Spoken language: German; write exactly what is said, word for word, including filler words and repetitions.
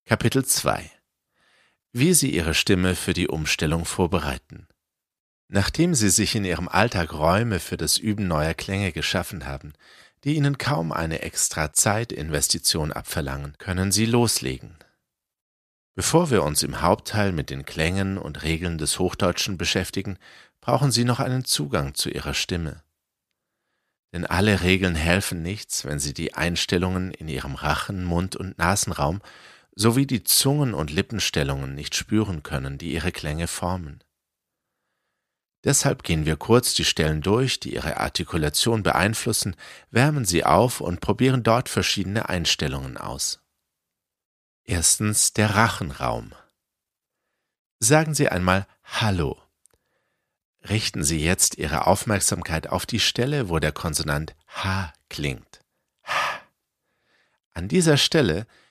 Kapitel zwei. Wie Sie Ihre Stimme für die Umstellung vorbereiten. Nachdem Sie sich in Ihrem Alltag Räume für das Üben neuer Klänge geschaffen haben, die Ihnen kaum eine extra Zeitinvestition abverlangen, können Sie loslegen. Bevor wir uns im Hauptteil mit den Klängen und Regeln des Hochdeutschen beschäftigen, brauchen Sie noch einen Zugang zu Ihrer Stimme. Denn alle Regeln helfen nichts, wenn Sie die Einstellungen in Ihrem Rachen-, Mund- und Nasenraum sowie die Zungen- und Lippenstellungen nicht spüren können, die Ihre Klänge formen. Deshalb gehen wir kurz die Stellen durch, die Ihre Artikulation beeinflussen, wärmen sie auf und probieren dort verschiedene Einstellungen aus. Erstens der Rachenraum. Sagen Sie einmal Hallo. Richten Sie jetzt Ihre Aufmerksamkeit auf die Stelle, wo der Konsonant H klingt. H. An dieser Stelle